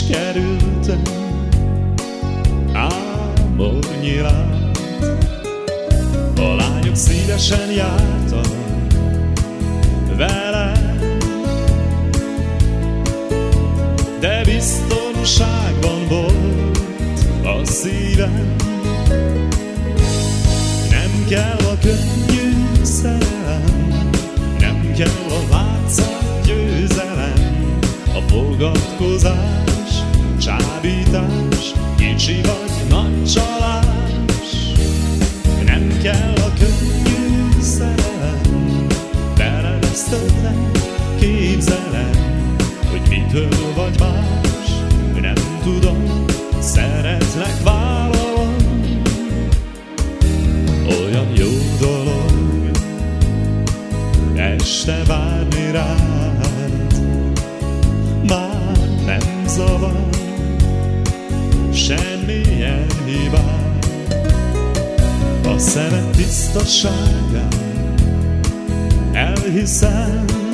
kerültem ámornyi lát. A lányok szívesen jártak velem, de biztonságban volt a szívem. Nem kell a könnyű szerelem, nem kell a látszat győzelem, a fogadkozás, csábítás, kicsi vagy nagy csalás. Nem kell a könnyű szerelem, beleresztetlen képzelem, hogy mitől vagy más, nem tudom, szeretlek, vállalom. Olyan jó dolog este várni rád, már nem zavar semmilyen hibát. A szemed tisztaságán elhiszem,